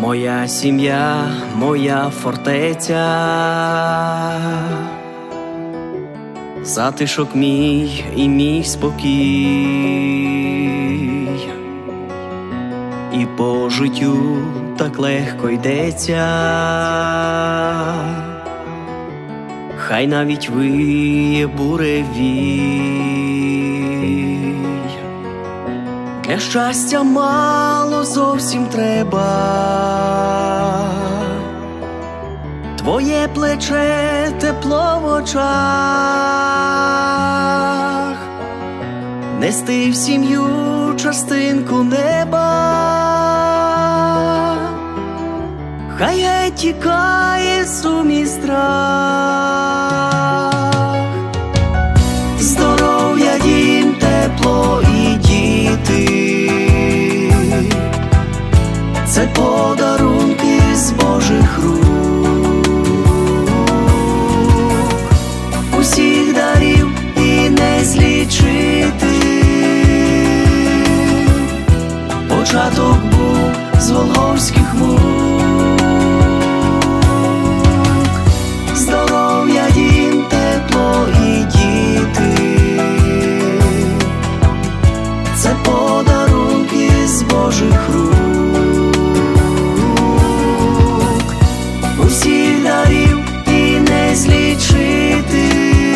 Моя сім'я, моя фортеця, затишок мій і мій спокій, і по життю так легко йдеться, хай навіть виє буревій. Для щастя мало зовсім треба, твоє плече, тепло в очах, нести в сім'ю частинку неба, хай геть тікає сум і страх. Здоров'я, дім, тепло і діти — це подарунки з Божих рук. Усіх дарів і не злічити, початок був з голгофських мук. Здоров'я, дім, тепло і діти — це подарунки з Божих рук. Усіх дарів і не злічити,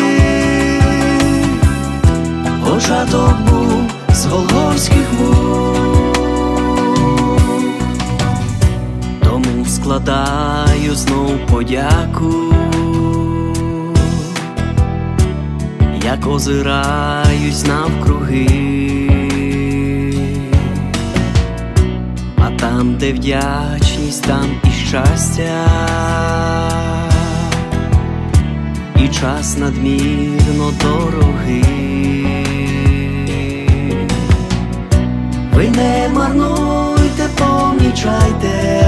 початок був з голгофських мук. Тому складаю знов подяку, як озираюсь навкруги, а там, де вдячність, там і щастя, і час надмірно дорогий. Ви не марнуйте, помічайте,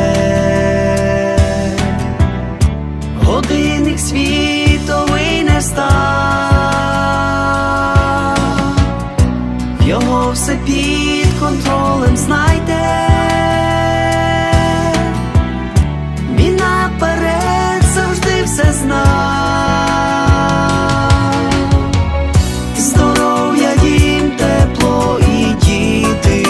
годинник світовий не став, його все під контролем знайте. Він наперед завжди все знав. Здоров'я, дім, тепло і діти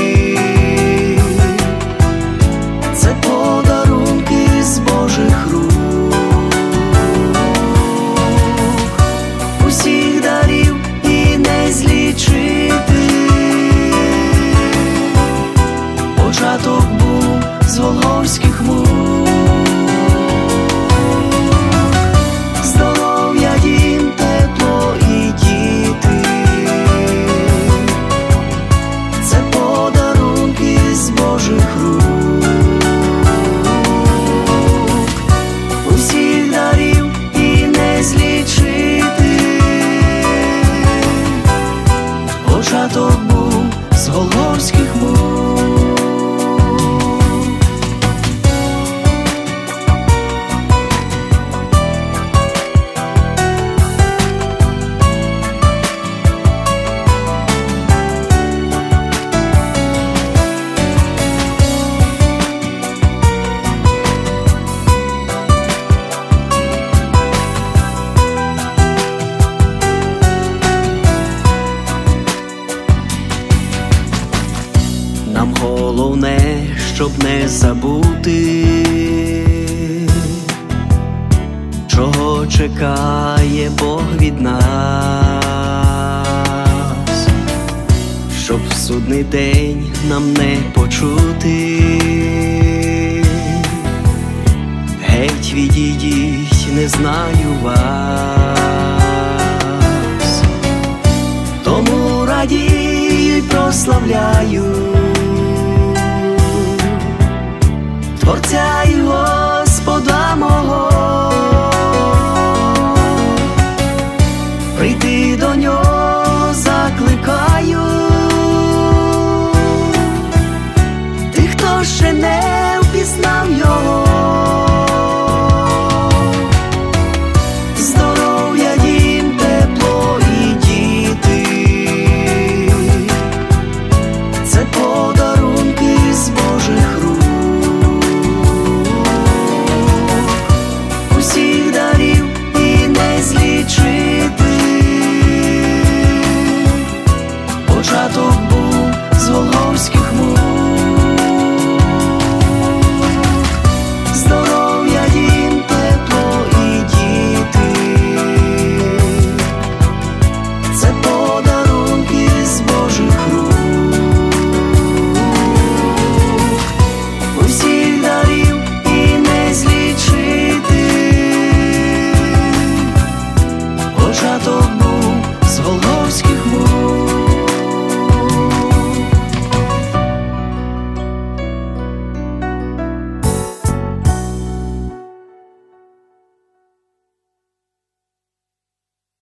— це подарунки з Божих рук. Усіх дарів і не злічити, початок був з голгофських мук. Здоров'я, дім, тепло і діти — це подарунки з Божих рук. Усіх дарів і не злічити, початок був з голгофських мук. Нам головне, щоб не забути, чого чекає Бог від нас, щоб в судний день нам не почути: геть відійдіть, не знаю вас. Тому радію й прославляю Творця й